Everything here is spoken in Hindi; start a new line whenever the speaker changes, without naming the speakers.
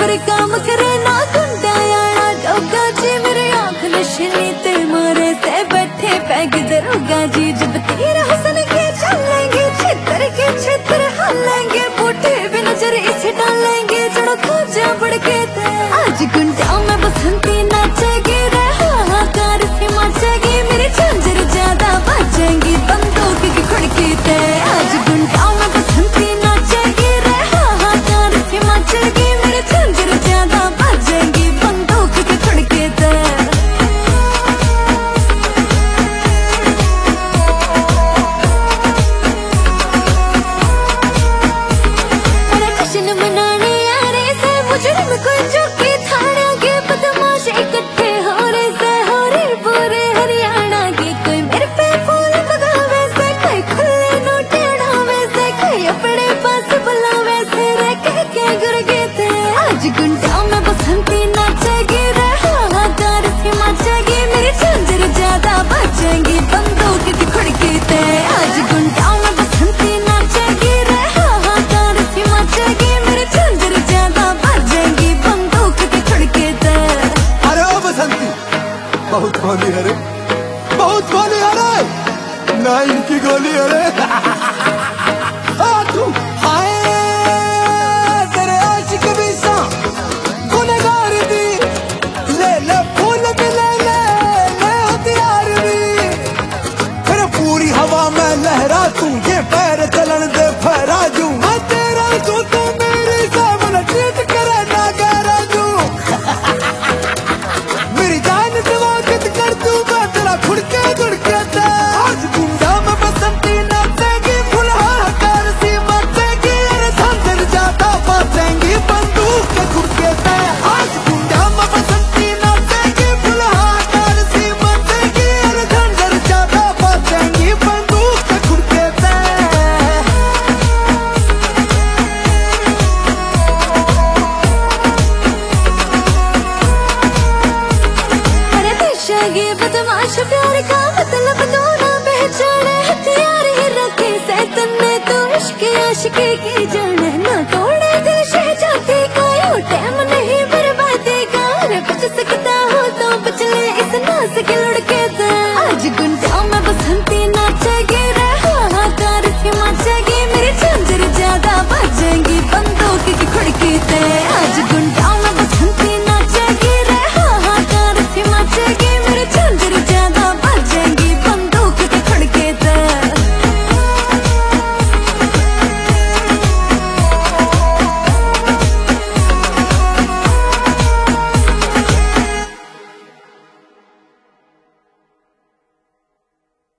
पर काम करे ना गुंडा यारा डोगा जी मेरे आँख नशीली ते मारे से बैठे पैग दरोगा जी जब तेरा हसन के चलेंगे छितर के छितर हालेंगे बूढ़े भी नजर इसे डालेंगे जड़ो खोजा बढ़के थे आज गुंडा में बसंती नाचेगी रे हाहाकार से मचेगी मेरी झंझर ज्यादा बजेंगी बंदूक की खिड़की ते आज गुंडा में बसंती नाचेगी रे हाहाकार से मचेगी मेरी झंझर ज्यादा बजेंगी बंदूक की खिड़की ते अरे जश्न मनाने आ रहे से मुजरिम कोई चौकी थाने के बदमाश इकट्ठे हो रहे से हो रहे बुरे हरियाणा के कोई मेरे पे फूल लगावे से कोई खुले नोट उड़ावे से कोई अपने पास बुलावे से रे कह के गुरगे थे आज गुंडा में बसंती नाचेगी रे हाहाकार से मचेगी मेरी झंझर ज्यादा बचेंगी बंदूक की खिड़की ते आज गुंडा में बसंती नाचेगी रे हाहाकार से मचेगी मेरी झंझर ज्यादा बचेंगी बंदूक की खिड़की ते
अरे ओ बसंती बहुत गोली है रे, बहुत गोली है रे, ना इनकी गोली है रे। तू हाय तेरे आशिक भी सा गुनहगार दी ले ले फूल भी ले हथियार भी फिर पूरी हवा में लहरा तू ये पैर चलन दे फहरा जू मैं तेरा तू तो मेरी सामने ट्रीट करे ना गहरा जू मेरी जान समागत कर तू मैं तेरा खुड़के दुड़के थे आज गुंडा में बसंती नाचेगी फुलहार सी मचेगी अरे झंझर ज्यादा बचेंगी बंदूक के खुड़के थे आज गुंडा में बसंती नाचेगी फुलहार सी मचेगी अरे झंझर ज्यादा बचेंगी बंदूक के खुड़के थे
अरे पेशा ये बदमाश प्यार का मतलब तो ना पहचाने हथियार ही रखे से तन्ने तो इश्क आशिकी की जान ना तोड़े दिल शहजादी का यो टाइम नहीं बर्बादी का अरे बच सकता हो तो बच ले इस नाज़ के लड़के